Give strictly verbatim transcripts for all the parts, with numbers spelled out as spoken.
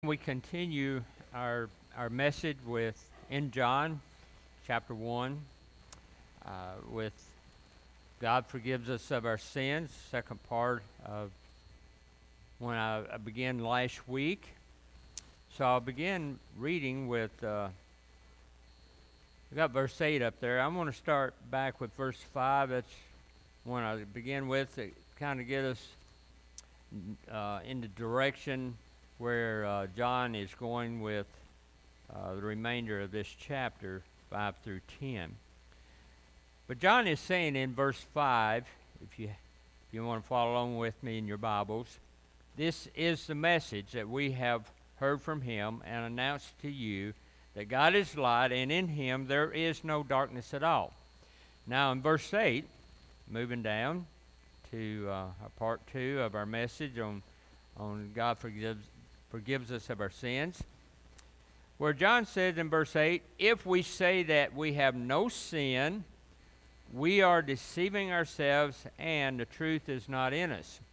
We continue our our message with in John chapter one uh, with God forgives us of our sins. Second part of when I, I began last week. So I'll begin reading with uh, I got verse eight up there. I'm going to start back with verse five. That's when I begin with to kind of get us uh, in the direction where uh, John is going with uh, the remainder of this chapter, five through ten. But John is saying in verse five, if you, if you want to follow along with me in your Bibles, this is the message that we have heard from him and announced to you, that God is light, and in him there is no darkness at all. Now in verse eight, moving down to uh, part two of our message on, on God forgives forgives us of our sins, where John says in verse eight, if we say that we have no sin, we are deceiving ourselves and the truth is not in us.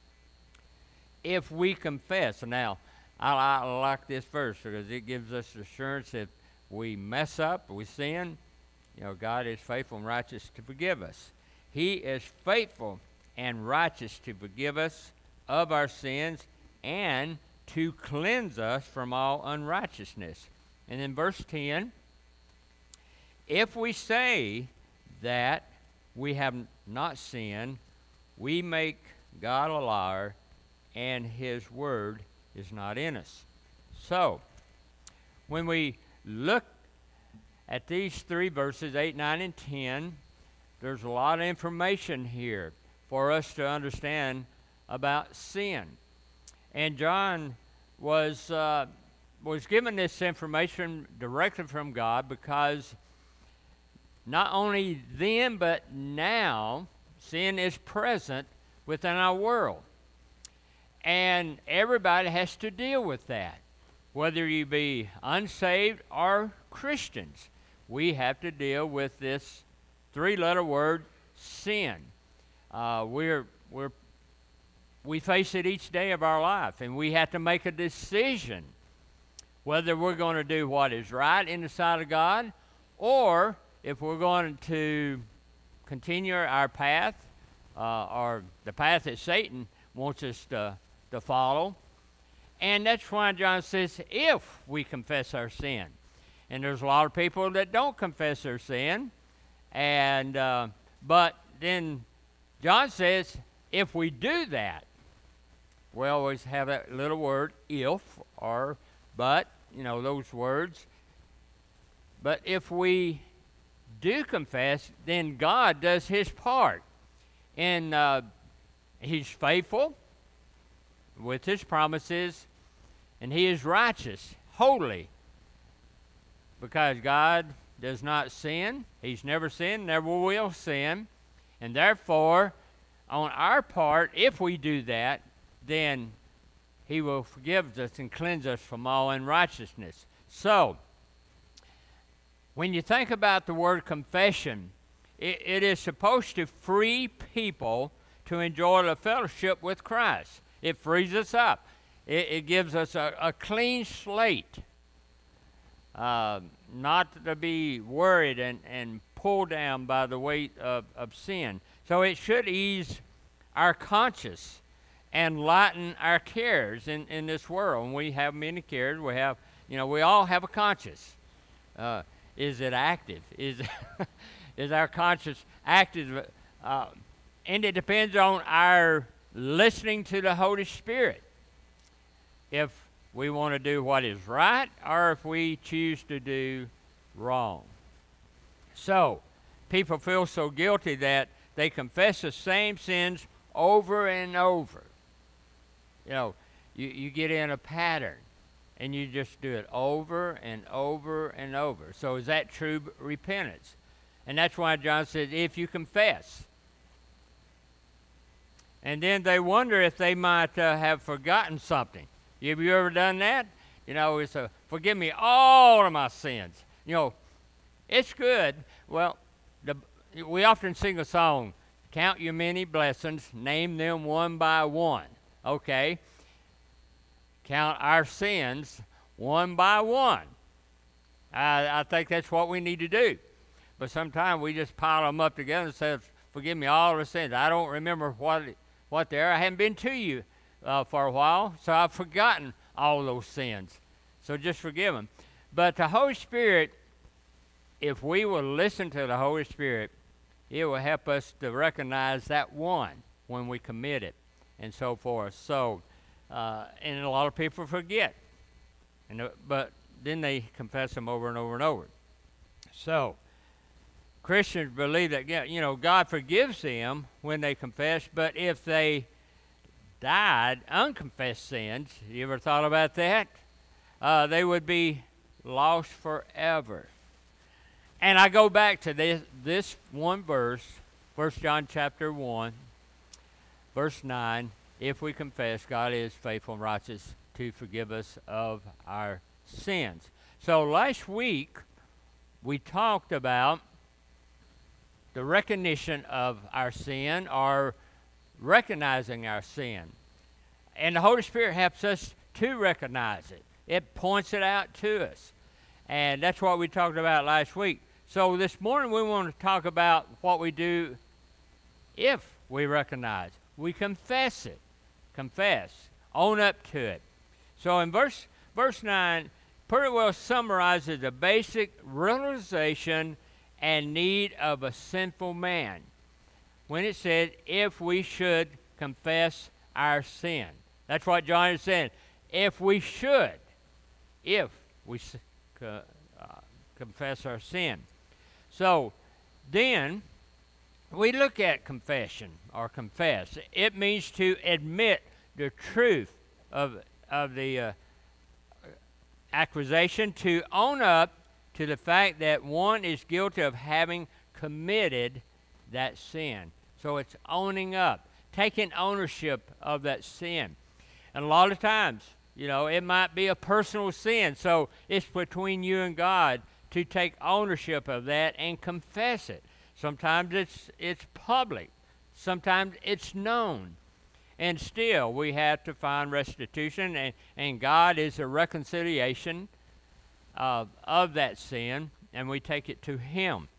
If we confess, now I, I like this verse because it gives us assurance that if we mess up, we sin, you know, God is faithful and righteous to forgive us. He is faithful and righteous to forgive us of our sins and to cleanse us from all unrighteousness. And in verse ten, if we say that we have not sinned, we make God a liar, and his word is not in us. So, when we look at these three verses, eight, nine, and ten, there's a lot of information here for us to understand about sin. And John was uh, was given this information directly from God because not only then but now sin is present within our world. And everybody has to deal with that. Whether you be unsaved or Christians, we have to deal with this three-letter word, sin. Uh, we're we're We face it each day of our life, and we have to make a decision whether we're going to do what is right in the sight of God, or if we're going to continue our path, uh, or the path that Satan wants us to, to follow. And that's why John says, if we confess our sin. And there's a lot of people that don't confess their sin, and uh, but then John says, if we do that, we always have that little word, if, or but, you know, those words. But if we do confess, then God does his part. And uh, he's faithful with his promises, and he is righteous, holy, because God does not sin. He's never sinned, never will sin. And therefore, on our part, if we do that, then he will forgive us and cleanse us from all unrighteousness. So, when you think about the word confession, it, it is supposed to free people to enjoy the fellowship with Christ. It frees us up. It, it gives us a, a clean slate, uh, not to be worried and, and pulled down by the weight of, of sin. So it should ease our conscience and lighten our cares in, in this world. And we have many cares. We have, you know, we all have a conscience. Uh, is it active? Is is our conscience active? Uh, and it depends on our listening to the Holy Spirit. If we want to do what is right, or if we choose to do wrong. So, people feel so guilty that they confess the same sins over and over. You know, you, you get in a pattern, and you just do it over and over and over. So is that true repentance? And that's why John says, if you confess. And then they wonder if they might uh, have forgotten something. Have you ever done that? You know, it's a, forgive me all of my sins. You know, it's good. Well, the, we often sing a song, count your many blessings, name them one by one. Okay. count our sins one by one. I, I think that's what we need to do. But sometimes we just pile them up together and say, forgive me all the sins. I don't remember what what they are. I haven't been to you uh, for a while, so I've forgotten all those sins. So just forgive them. But the Holy Spirit, if we will listen to the Holy Spirit, it will help us to recognize that one when we commit it and so forth. So, uh, and a lot of people forget. And uh, but then they confess them over and over and over. So, Christians believe that, you know, God forgives them when they confess, but if they died unconfessed sins, you ever thought about that? Uh, they would be lost forever. And I go back to this, this one verse, First John chapter one, verse nine, if we confess, God is faithful and righteous to forgive us of our sins. So last week, we talked about the recognition of our sin, or recognizing our sin. And the Holy Spirit helps us to recognize it. It points it out to us. And that's what we talked about last week. So this morning we want to talk about what we do if we recognize. We confess it. Confess. Own up to it. So in verse, verse nine, pretty well summarizes the basic realization and need of a sinful man when it said, if we should confess our sin. That's what John is saying. If we should, if we uh, confess our sin. So then we look at confession or confess. It means to admit the truth of, of the uh, accusation, to own up to the fact that one is guilty of having committed that sin. So it's owning up, taking ownership of that sin. And a lot of times, you know, it might be a personal sin, so it's between you and God to take ownership of that and confess it. Sometimes it's it's public. Sometimes it's known. And still, we have to find restitution, and, and God is a reconciliation of, of that sin, and we take it to Him.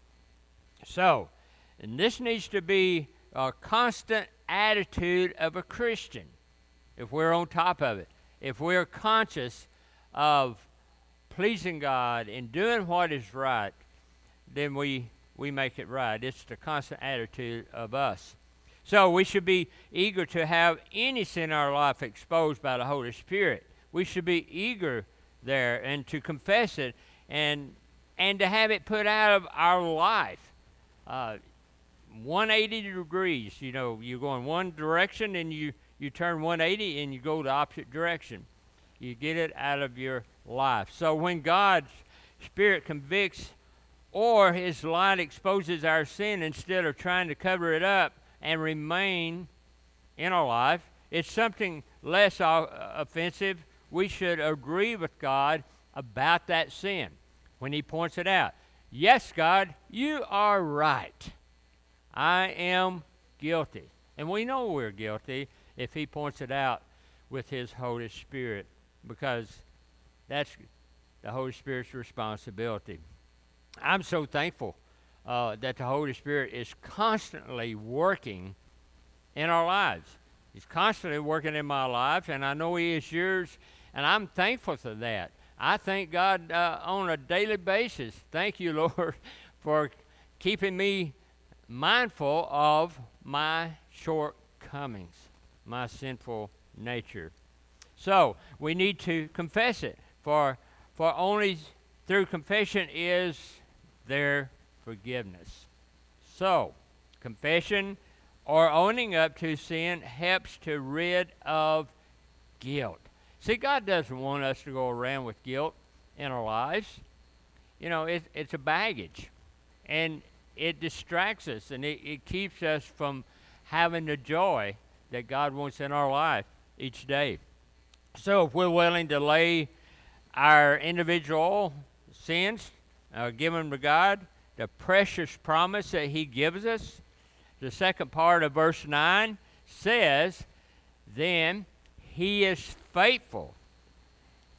So, and this needs to be a constant attitude of a Christian, if we're on top of it. If we're conscious of pleasing God and doing what is right, then we, we make it right. It's the constant attitude of us. So we should be eager to have any sin in our life exposed by the Holy Spirit. We should be eager there and to confess it and and to have it put out of our life. Uh, one hundred eighty degrees, you know, you go in one direction and you, you turn one hundred eighty and you go the opposite direction. You get it out of your life. So when God's Spirit convicts or His light exposes our sin instead of trying to cover it up and remain in our life, it's something less uh, offensive. We should agree with God about that sin when He points it out. Yes, God, you are right. I am guilty. And we know we're guilty if He points it out with His Holy Spirit, because that's the Holy Spirit's responsibility. I'm so thankful uh, that the Holy Spirit is constantly working in our lives. He's constantly working in my life, and I know He is yours, and I'm thankful for that. I thank God uh, on a daily basis. Thank you, Lord, for keeping me mindful of my shortcomings, my sinful nature. So we need to confess it, for for only through confession is there forgiveness. So confession or owning up to sin helps to rid of guilt. See, God doesn't want us to go around with guilt in our lives. You know, it, it's a baggage, and it distracts us, and it, it keeps us from having the joy that God wants in our life each day. So if we're willing to lay our individual sins, uh, give them to God, the precious promise that He gives us, the second part of verse nine says, then He is faithful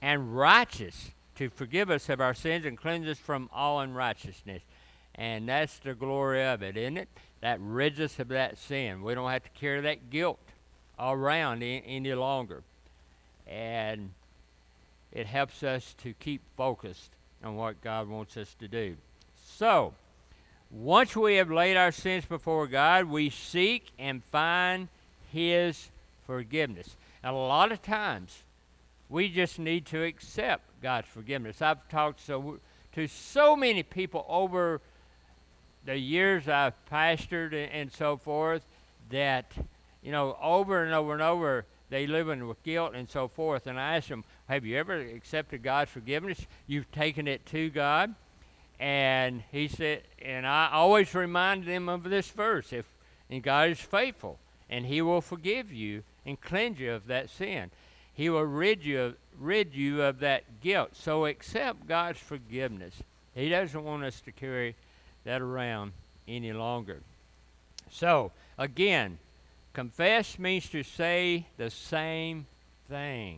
and righteous to forgive us of our sins and cleanse us from all unrighteousness. And that's the glory of it, isn't it? That rids us of that sin. We don't have to carry that guilt around any, any longer. And it helps us to keep focused on what God wants us to do. So, once we have laid our sins before God, we seek and find His forgiveness. And a lot of times, we just need to accept God's forgiveness. I've talked so, to so many people over the years I've pastored and, and so forth that, you know, over and over and over, they living with guilt and so forth. And I ask them, have you ever accepted God's forgiveness? You've taken it to God? And he said, and I always remind them of this verse, if and God is faithful, and He will forgive you and cleanse you of that sin. He will rid you of, rid you of that guilt. So accept God's forgiveness. He doesn't want us to carry that around any longer. So, again, confess means to say the same thing.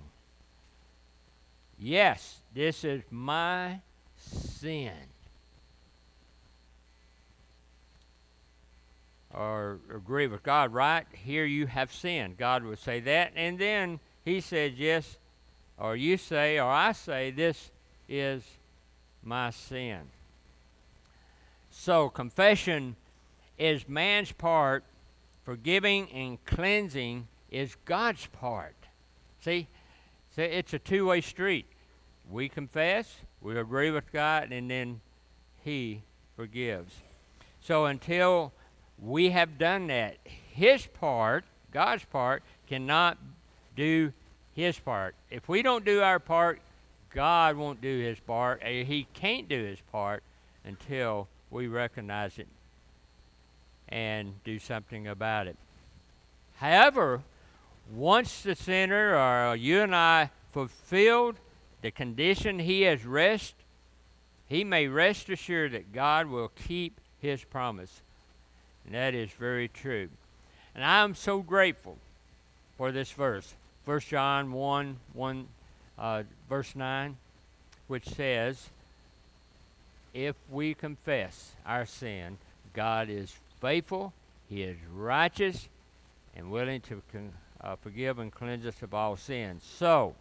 Yes, this is my sin. Or agree with God, right? Here you have sinned. God would say that. And then He says, yes, or you say, or I say, this is my sin. So confession is man's part. Forgiving and cleansing is God's part. See, so it's a two-way street. We confess, we agree with God, and then He forgives. So until we have done that, His part, God's part, cannot do His part. If we don't do our part, God won't do His part. He can't do His part until we recognize it and do something about it. However, once the sinner or you and I fulfilled the condition he has rest, he may rest assured that God will keep His promise. And that is very true. And I am so grateful for this verse. First John one, one uh, verse nine, which says, if we confess our sin, God is faithful, He is righteous, and willing to con- uh, forgive and cleanse us of all sins. So,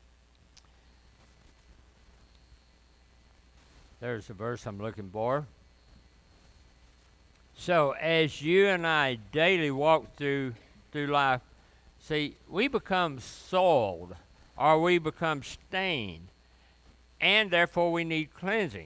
there's the verse I'm looking for. So, as you and I daily walk through through life, see, we become soiled, or we become stained, and therefore we need cleansing.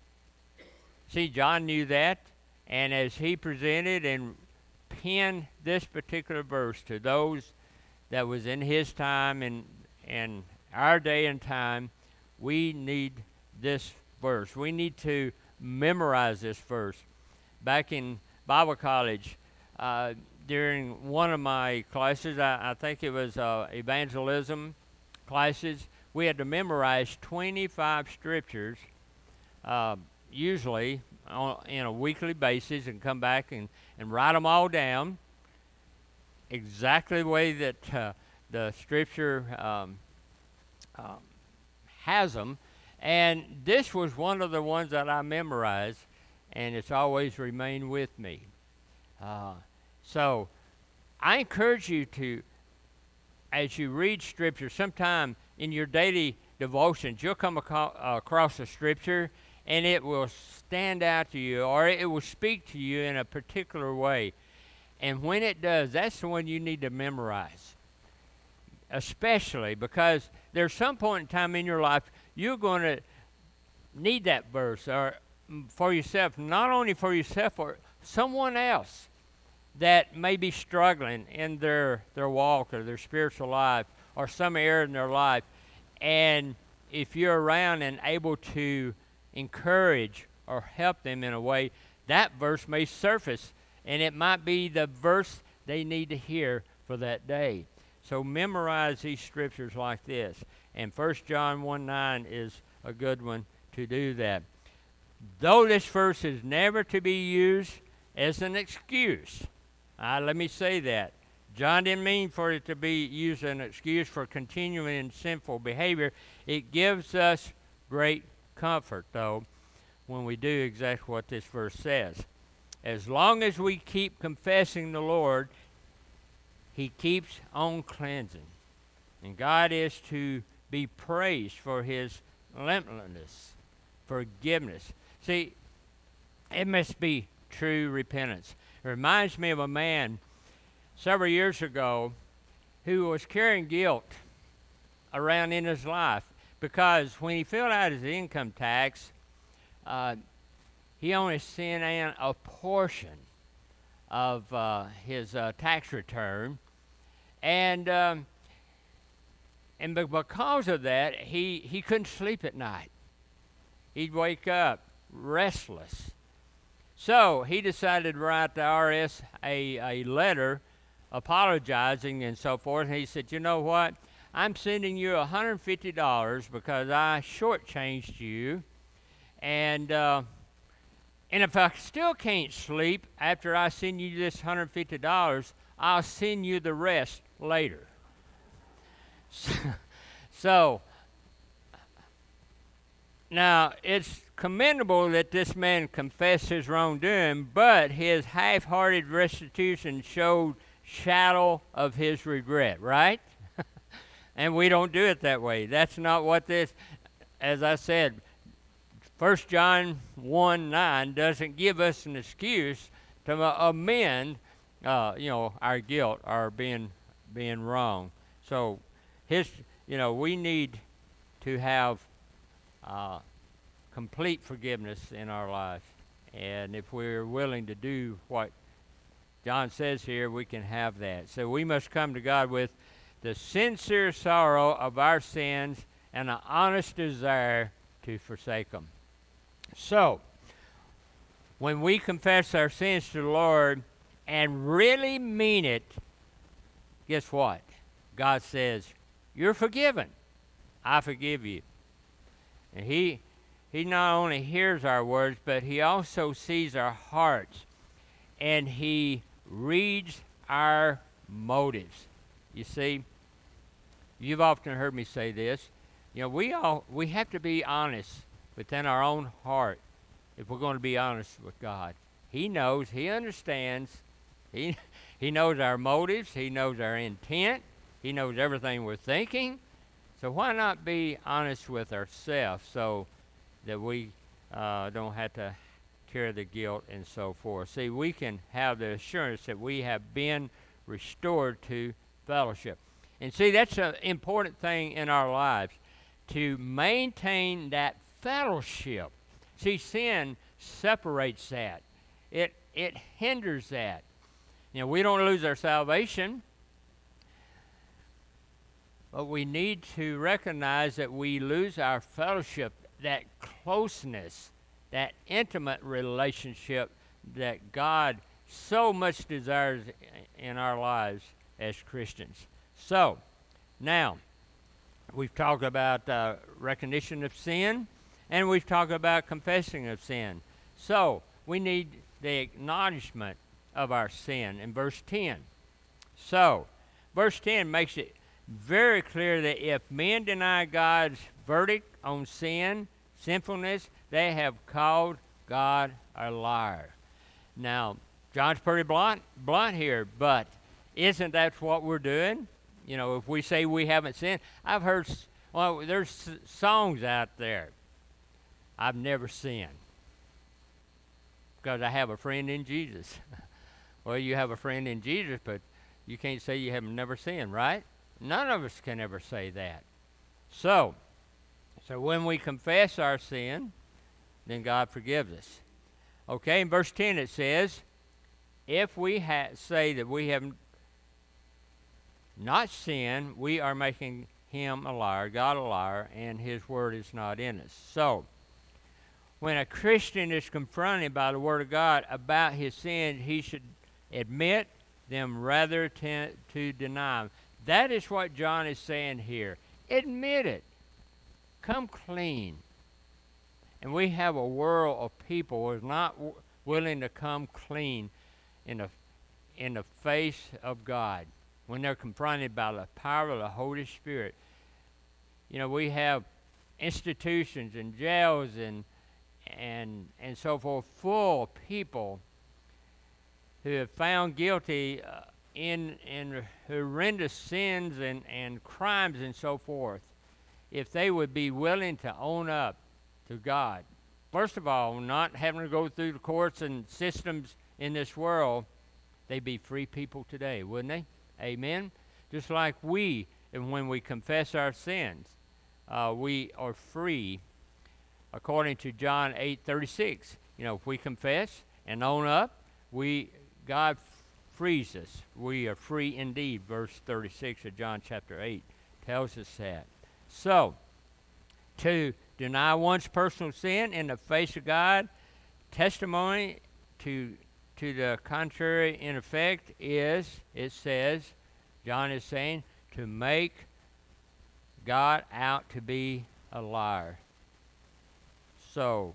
See, John knew that, and as he presented and penned this particular verse to those that was in his time and, and our day and time, we need this verse. We need to memorize this verse. Back in Bible college, uh, during one of my classes, I, I think it was uh, evangelism classes, we had to memorize twenty-five scriptures, uh, usually on, in a weekly basis, and come back and, and write them all down exactly the way that uh, the scripture um, um, has them. And this was one of the ones that I memorized, and it's always remained with me. Uh, so I encourage you to, as you read Scripture, sometime in your daily devotions, you'll come aco- uh, across a Scripture, and it will stand out to you, or it will speak to you in a particular way. And when it does, that's the one you need to memorize, especially because there's some point in time in your life you're going to need that verse or for yourself, not only for yourself, or someone else that may be struggling in their, their walk or their spiritual life or some area in their life. And if you're around and able to encourage or help them in a way, that verse may surface, and it might be the verse they need to hear for that day. So memorize these scriptures like this. And First John one nine is a good one to do that. Though this verse is never to be used as an excuse, uh, let me say that. John didn't mean for it to be used as an excuse for continuing in sinful behavior. It gives us great comfort, though, when we do exactly what this verse says. As long as we keep confessing the Lord, He keeps on cleansing. And God is to be praised for His limitlessness, forgiveness. See, it must be true repentance. It reminds me of a man several years ago who was carrying guilt around in his life because when he filled out his income tax, uh, he only sent in a portion of uh, his uh, tax return, and um, and because of that, he, he couldn't sleep at night. He'd wake up restless. So he decided to write the I R S a, a letter apologizing and so forth. And he said, you know what? I'm sending you one hundred fifty dollars because I shortchanged you. And, uh, and if I still can't sleep after I send you this one hundred fifty dollars, I'll send you the rest later. So, so now, it's commendable that this man confessed his wrongdoing, but his half-hearted restitution showed shadow of his regret, right? And we don't do it that way. That's not what this, as I said, First John one nine doesn't give us an excuse to amend, uh, you know, our guilt or being being wrong. So, his, you know, we need to have Uh, complete forgiveness in our life. And if we're willing to do what John says here, we can have that. So we must come to God with the sincere sorrow of our sins and an honest desire to forsake them. So, when we confess our sins to the Lord and really mean it, guess what? God says, you're forgiven. I forgive you. And he, he not only hears our words, but he also sees our hearts. And he reads our motives. You see, you've often heard me say this. You know, we all we have to be honest within our own heart if we're going to be honest with God. He knows, he understands, he, he knows our motives, he knows our intent, he knows everything we're thinking. So why not be honest with ourselves so that we uh, don't have to carry the guilt and so forth. See, we can have the assurance that we have been restored to fellowship. And see, that's an important thing in our lives, to maintain that fellowship. See, sin separates that. It, it hinders that. You know, we don't lose our salvation, but we need to recognize that we lose our fellowship, that closeness, that intimate relationship that God so much desires in our lives as Christians. So, now, we've talked about uh, recognition of sin, and we've talked about confessing of sin. So, we need the acknowledgement of our sin in verse ten. So, verse ten makes it very clear that if men deny God's verdict on sin, sinfulness, they have called God a liar. Now, John's pretty blunt, blunt here, but isn't that what we're doing? You know, if we say we haven't sinned, I've heard, well, there's songs out there. I've never sinned because I have a friend in Jesus. Well, you have a friend in Jesus, but you can't say you have never sinned, right? None of us can ever say that. So, so when we confess our sin, then God forgives us. Okay, in verse ten it says, if we ha- say that we have not sinned, we are making him a liar, God a liar, and his word is not in us. So, when a Christian is confronted by the word of God about his sin, he should admit them rather to, to deny them. That is what John is saying here. Admit it. Come clean. And we have a world of people who are not w- willing to come clean in the, in the face of God. when they're confronted by the power of the Holy Spirit. You know, we have institutions and jails and and and so forth full of people who have found guilty uh, in in horrendous sins and, and crimes and so forth. If they would be willing to own up to God, first of all, not having to go through the courts and systems in this world, they'd be free people today, wouldn't they? Amen? Just like we, and when we confess our sins, uh, we are free, according to John eight thirty-six. You know, if we confess and own up, we God frees us. We are free indeed. Verse thirty-six of John chapter eight tells us that. So, to deny one's personal sin in the face of God, testimony to to the contrary in effect is, it says, John is saying, to make God out to be a liar. So,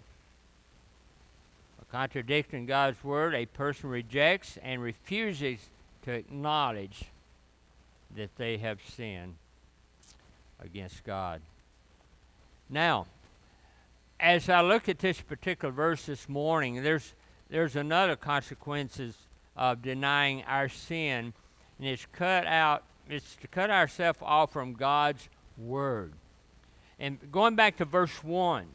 contradicting God's word, a person rejects and refuses to acknowledge that they have sinned against God. Now, as I look at this particular verse this morning, there's there's another consequences of denying our sin, and it's cut out. It's to cut ourselves off from God's word. And going back to verse one,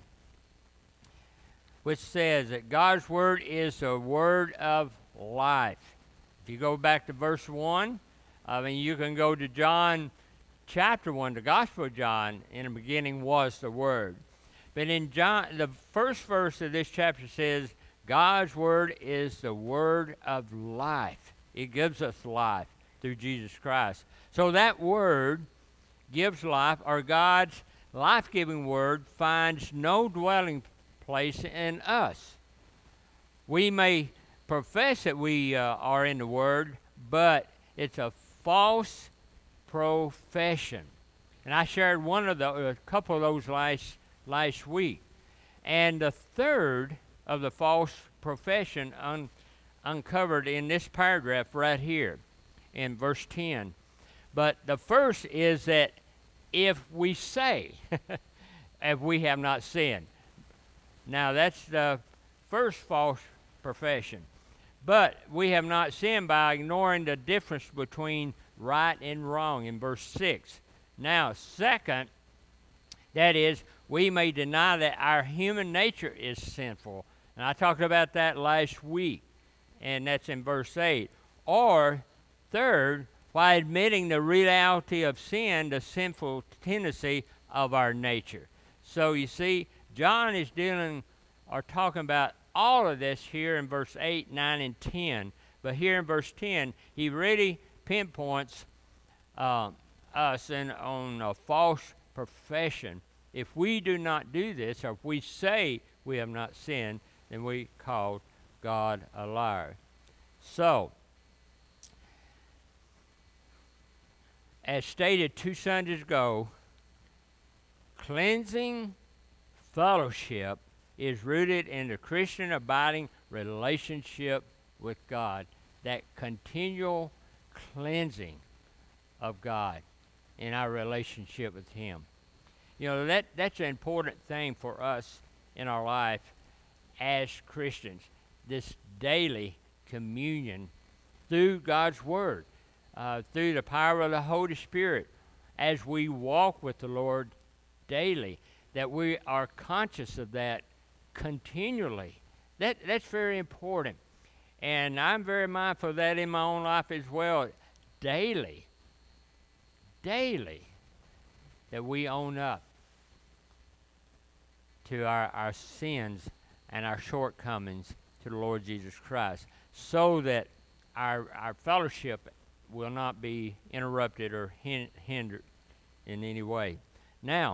which says that God's word is a word of life. If you go back to verse one, I mean, you can go to John chapter one, the Gospel of John, in the beginning was the Word. But in John, the first verse of this chapter says, God's word is the word of life. It gives us life through Jesus Christ. So that word gives life, or God's life-giving word finds no dwelling place in us. We may profess that we uh, are in the word, but it's a false profession. And I shared one of the, a couple of those last last week. And the third of the false profession un, uncovered in this paragraph right here in verse ten. But the first is that if we say, if we have not sinned. Now that's the first false profession. But we have not sinned by ignoring the difference between right and wrong in verse six. Now, second, that is, we may deny that our human nature is sinful. And I talked about that last week, and that's in verse eight. Or, third, by admitting the reality of sin, the sinful tendency of our nature. So, you see, John is dealing or talking about all of this here in verse eight, nine, and ten. But here in verse ten, he really pinpoints uh, us in, on a false profession. If we do not do this, or if we say we have not sinned, then we call God a liar. So, as stated two Sundays ago, cleansing fellowship is rooted in the Christian abiding relationship with God, that continual cleansing of God in our relationship with Him. You know, that that's an important thing for us in our life as Christians, this daily communion through God's Word, uh, through the power of the Holy Spirit, as we walk with the Lord daily, that we are conscious of that continually. That that's very important. And I'm very mindful of that in my own life as well. Daily, daily, that we own up to our, our sins and our shortcomings to the Lord Jesus Christ, so that our our fellowship will not be interrupted or hin- hindered in any way. Now,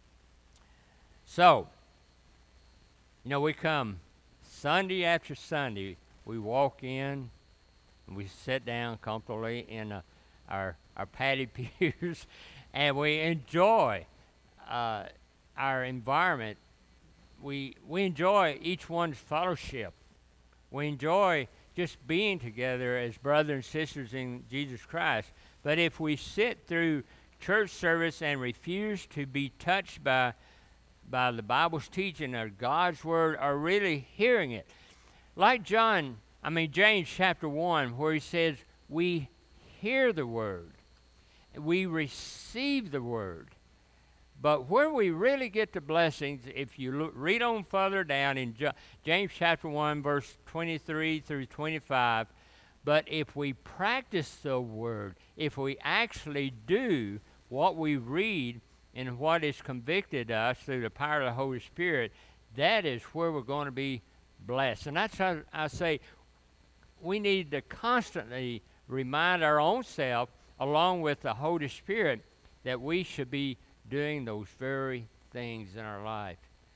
so, you know, we come Sunday after Sunday, we walk in and we sit down comfortably in uh, our, our padded pews, and we enjoy uh, our environment. We, we enjoy each one's fellowship. We enjoy just being together as brothers and sisters in Jesus Christ. But if we sit through church service and refuse to be touched by, by the Bible's teaching or God's Word, or really hearing it, like John, I mean James chapter one, where he says we hear the Word, we receive the Word. But where we really get the blessings, if you look, read on further down in J- James chapter one, verse twenty-three through twenty-five, but if we practice the Word, if we actually do what we read and what is convicted us through the power of the Holy Spirit, that is where we're going to be blessed. And that's how I say we need to constantly remind our own self, along with the Holy Spirit, that we should be doing those very things in our life.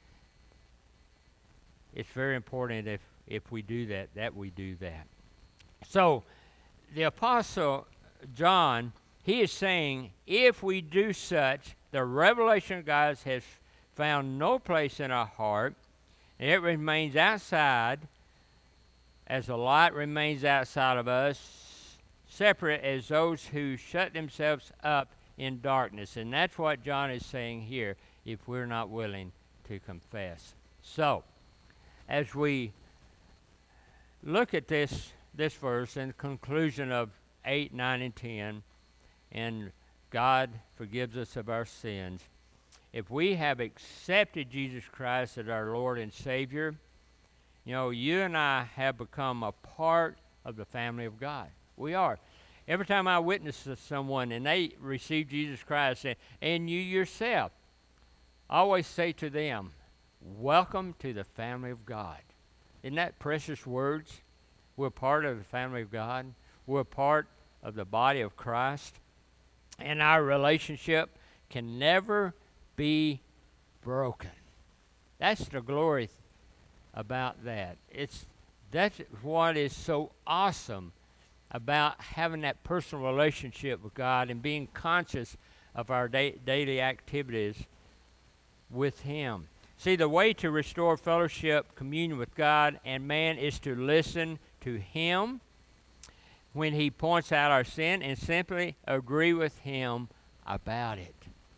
It's very important if, if we do that, that we do that. So, the Apostle John, he is saying, if we do such, the revelation of God has found no place in our heart, and it remains outside, as the light remains outside of us, separate as those who shut themselves up in darkness. And that's what John is saying here, if we're not willing to confess. So, as we look at this this verse in the conclusion of eight, nine, and ten, and God forgives us of our sins, if we have accepted Jesus Christ as our Lord and Savior, you know, you and I have become a part of the family of God. We are. Every time I witness to someone and they receive Jesus Christ, and, and you yourself, I always say to them, welcome to the family of God. Isn't that precious words? We're part of the family of God. We're part of the body of Christ. And our relationship can never be broken. That's the glory th- about that. It's that's what is so awesome about having that personal relationship with God and being conscious of our da- daily activities with Him. See, the way to restore fellowship, communion with God and man is to listen to Him when He points out our sin and simply agree with Him about it.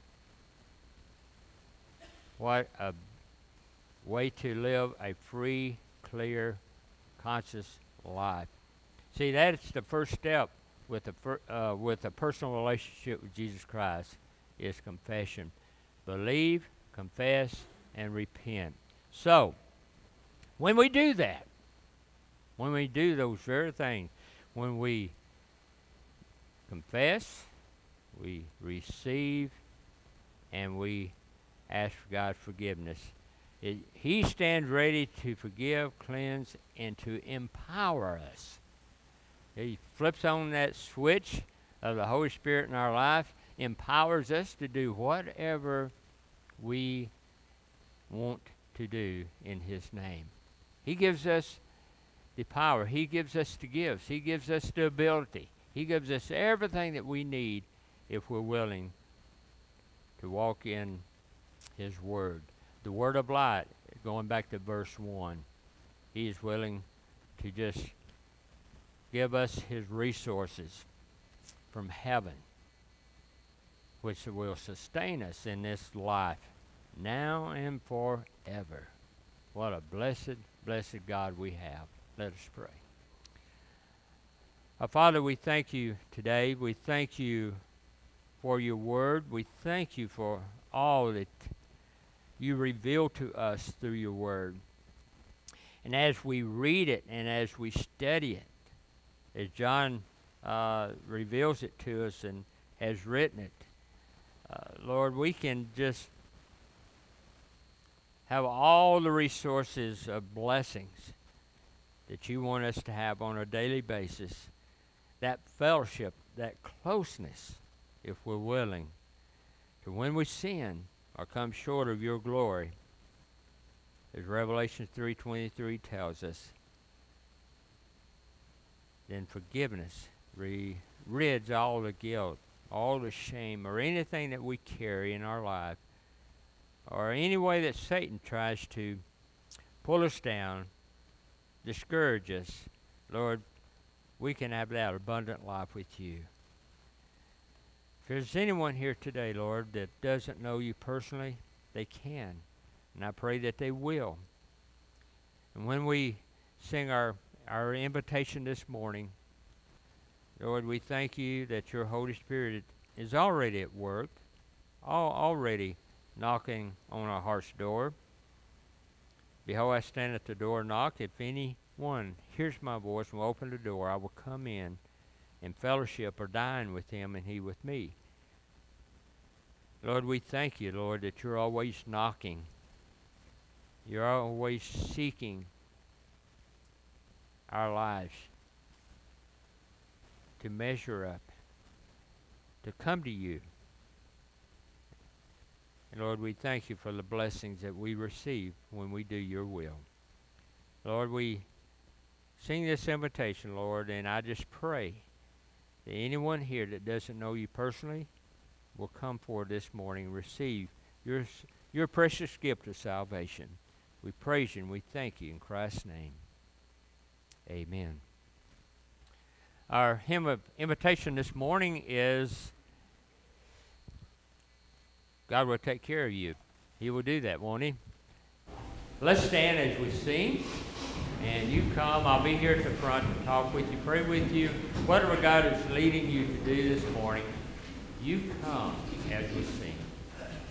What a way to live a free, clear, conscious life. See, that's the first step with a fir- uh, with a personal relationship with Jesus Christ is confession. Believe, confess, and repent. So, when we do that, when we do those very things, when we confess, we receive, and we ask for God's forgiveness, it, He stands ready to forgive, cleanse, and to empower us. He flips on that switch of the Holy Spirit in our life, empowers us to do whatever we want to do in His name. He gives us the power. He gives us the gifts. He gives us the ability. He gives us everything that we need if we're willing to walk in His Word. The Word of light, going back to verse one, He is willing to just give us His resources from heaven, which will sustain us in this life, now and forever. What a blessed, blessed God we have. Let us pray. Our Father, we thank You today. We thank You for Your Word. We thank You for all that You reveal to us through Your Word. And as we read it and as we study it, as John uh, reveals it to us and has written it, uh, Lord, we can just have all the resources of blessings that You want us to have on a daily basis, that fellowship, that closeness, if we're willing, to when we sin or come short of Your glory, as Revelation three twenty-three tells us, then forgiveness re- rids all the guilt, all the shame, or anything that we carry in our life, or any way that Satan tries to pull us down, discourage us. Lord, we can have that abundant life with You. If there's anyone here today, Lord, that doesn't know you personally, they can. And I pray that they will. And when we sing our, our invitation this morning, Lord, we thank you that your Holy Spirit is already at work, all, already knocking on our heart's door. Behold, I stand at the door and knock. If anyone hears my voice and will open the door, I will come in and fellowship or dine with him and he with me. Lord, we thank you, Lord, that you're always knocking. You're always seeking our lives to measure up, to come to you. And Lord, we thank you for the blessings that we receive when we do your will. Lord, we sing this invitation, Lord, and I just pray that anyone here that doesn't know you personally will come forward this morning and receive your, your precious gift of salvation. We praise you and we thank you in Christ's name. Amen. Our hymn of invitation this morning is God will take care of you. He will do that, won't he? Let's stand as we sing. And you come. I'll be here at the front to talk with you, pray with you. Whatever God is leading you to do this morning, you come as we sing.